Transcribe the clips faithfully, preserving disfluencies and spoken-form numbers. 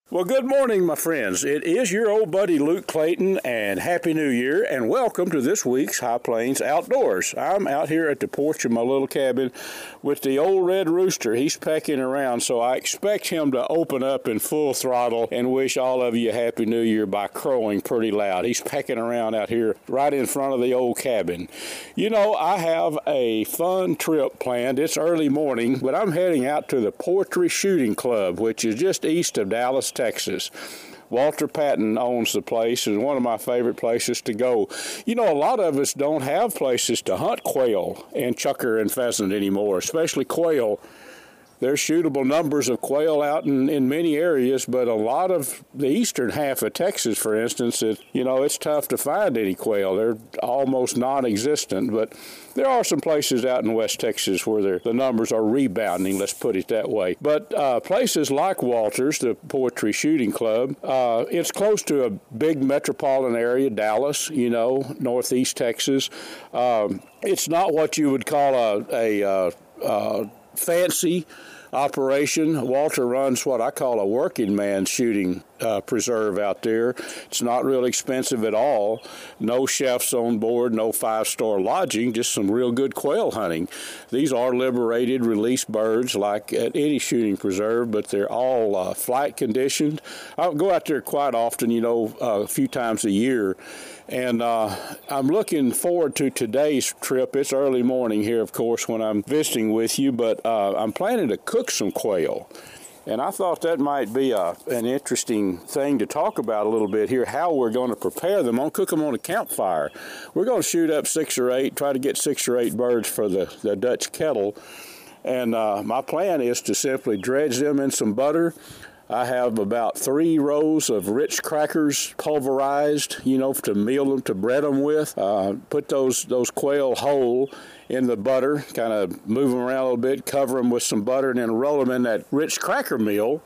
Well, good morning, my friends. It is your old buddy Luke Clayton, and Happy New Year, and welcome to this week's High Plains Outdoors. I'm out here at the porch of my little cabin with the old red rooster. He's pecking around, so I expect him to open up in full throttle and wish all of you a Happy New Year by crowing pretty loud. He's pecking around out here right in front of the old cabin. You know, I have a fun trip planned. It's early morning, but I'm heading out to the Poetry Shooting Club, which is just east of Dallas, Texas. Walter Patton owns the place. It's one of my favorite places to go. You know, a lot of us don't have places to hunt quail and chukar and pheasant anymore, especially quail. There's shootable numbers of quail out in, in many areas, but a lot of the eastern half of Texas, for instance, it, you know, it's tough to find any quail. They're almost non-existent, but there are some places out in West Texas where the numbers are rebounding, let's put it that way. But uh, places like Walter's, the Poetry Shooting Club, uh, it's close to a big metropolitan area, Dallas, you know, northeast Texas. Um, it's not what you would call a, a uh, uh, fancy operation. Walter runs what I call a working man shooting uh, preserve out there. It's not real expensive at all. No chefs on board, no five-star lodging, just some real good quail hunting. These are liberated, released birds like at any shooting preserve, but they're all uh, flight conditioned. I go out there quite often, you know, uh, a few times a year. And uh, I'm looking forward to today's trip. It's early morning here, of course, when I'm visiting with you, but uh, I'm planning to cook some quail. And I thought that might be a, an interesting thing to talk about a little bit here, how we're going to prepare them. I'm going to cook them on a campfire. We're going to shoot up six or eight, try to get six or eight birds for the, the Dutch kettle. And uh, my plan is to simply dredge them in some butter. I have about three rows of Ritz crackers pulverized, you know, to meal them, to bread them with. Uh, put those those quail whole in the butter, kind of move them around a little bit, cover them with some butter, and then roll them in that Ritz cracker meal.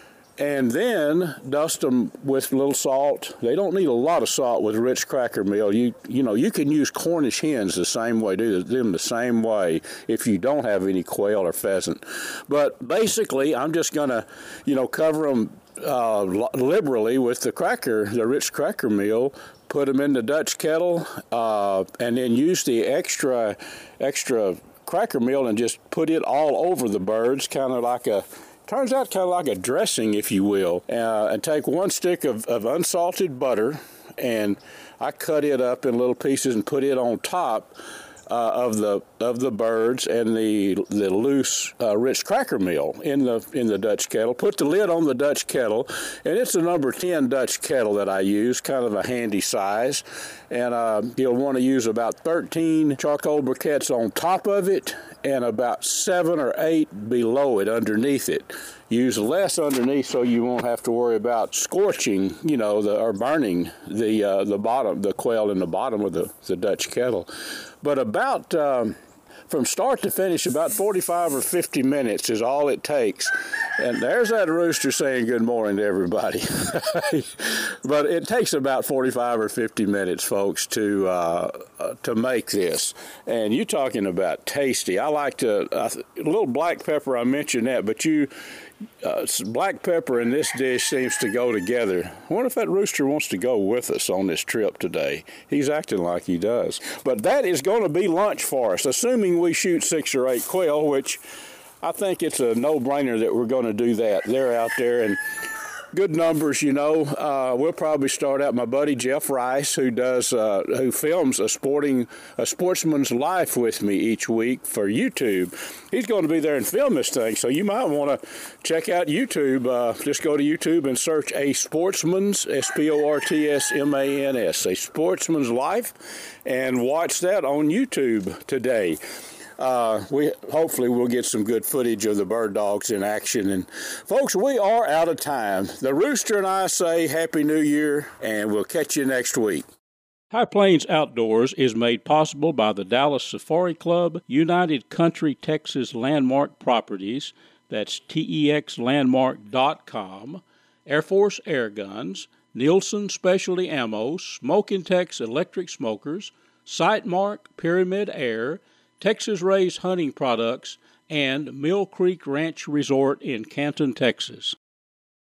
And then dust them with a little salt. They don't need a lot of salt with Ritz cracker meal. You you know, you can use Cornish hens the same way, do them the same way if you don't have any quail or pheasant. But basically, I'm just going to, you know, cover them uh, liberally with the cracker, the Ritz cracker meal, put them in the Dutch kettle, uh, and then use the extra, extra cracker meal and just put it all over the birds, kind of like a Turns out kind of like a dressing, if you will. Uh, and take one stick of, of unsalted butter, and I cut it up in little pieces and put it on top uh, of the of the birds and the the loose uh, Ritz cracker meal in the in the Dutch kettle. Put the lid on the Dutch kettle, and it's a number ten Dutch kettle that I use, kind of a handy size. And uh, you'll want to use about thirteen charcoal briquettes on top of it, and about seven or eight below it, underneath it. Use less underneath so you won't have to worry about scorching, you know, the, or burning the uh, the bottom, the quail in the bottom of the, the Dutch kettle. But about um, from start to finish, about forty-five or fifty minutes is all it takes. And there's that rooster saying good morning to everybody. But it takes about forty-five or fifty minutes, folks, to uh, uh, to make this. And you're talking about tasty. I like to, uh, a little black pepper, I mentioned that, but you, uh, black pepper and this dish seems to go together. I wonder if that rooster wants to go with us on this trip today. He's acting like he does. But that is going to be lunch for us, assuming we shoot six or eight quail, which I think it's a no-brainer that we're going to do that. They're out there, and good numbers, you know. Uh, we'll probably start out. My buddy Jeff Rice, who does, uh, who films a sporting, a sportsman's life with me each week for YouTube. He's going to be there and film this thing, so you might want to check out YouTube. Uh, just go to YouTube and search A Sportsman's, S P O R T S M A N S, A Sportsman's Life, and watch that on YouTube today. Uh, we hopefully we'll get some good footage of the bird dogs in action. And folks, we are out of time. The rooster and I say Happy New Year, and we'll catch you next week. High Plains Outdoors is made possible by the Dallas Safari Club, United Country Texas Landmark Properties, that's T E X landmark dot com, Air Force Air Guns, Nielsen Specialty Ammo, Smokin' Tex Electric Smokers, Sightmark, Pyramid Air, Texas Raised Hunting Products, and Mill Creek Ranch Resort in Canton, Texas.